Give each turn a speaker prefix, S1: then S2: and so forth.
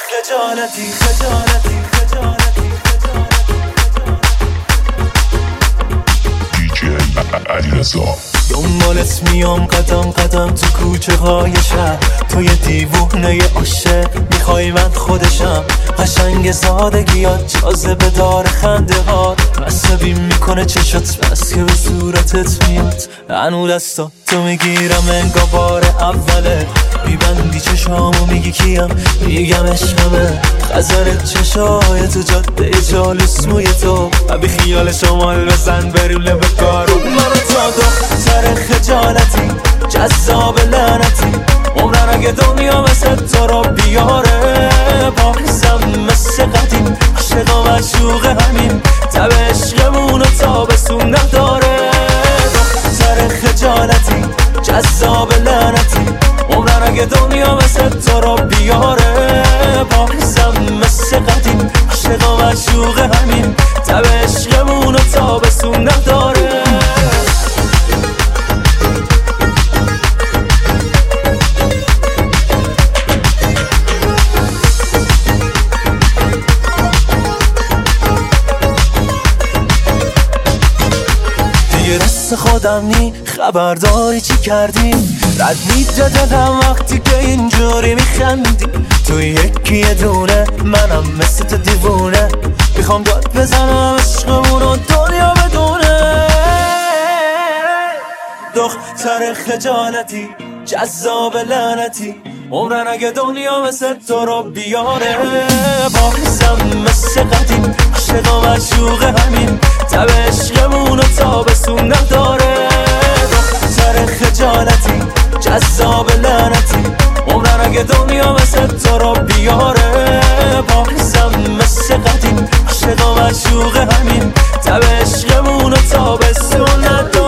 S1: خجالتی خجالتی خجالتی
S2: دیجی علیرضا
S1: دنبالت میام قدم قدم تو کوچه های شهر، تو یه دیوونه عاشق میخوای من خودشم، قشنگ سادگیات جاذبه دار خنده ها، عصبی میکنه چشات بس که به صورتت میاد، هنو دستا تو میگیرم انگار بار اوله، میبندی چشامو میگی کیم، میگم عشقمه، خزرت چشای تو جاده جالوس موی تو، بی خیال شمال بزن بریم لب کارو، منو تا دختر خجالتی جذاب لعنتی، عمرن اگه دنیا مثل تو رو بیاره، بازم مثل قدیم عاشق و معشوق همین، تب عشقمون و تابستون نداره، دختر خجالتی جذاب لعنتی، عمرن اگه دنیا مثل تو رو بیاره، بازم مثل قدیم عاشق و معشوق همین، تب عشقمون و تابستون نداره. خودم نی خبرداری چی کردی، رد میده دلم وقتی که اینجوری میخندی، تو یکی دونه منم مثل تو دیوونه، میخوام داد بزنم عشقمون و دنیا بدونه، دختر خجالتی جذاب لعنتی، عمرن اگه دنیا مثل تو رو بیاره، بازم مثل قدیم عاشق و معشوق همین، تب عشقمون و تابستون نداره، دختر خجالتی جذاب لعنتی، عمرن اگه دنیا مثل تو رو بیاره، بازم مثل قدیم عاشق و معشوق همین، تب عشقمون و تابستون نداره.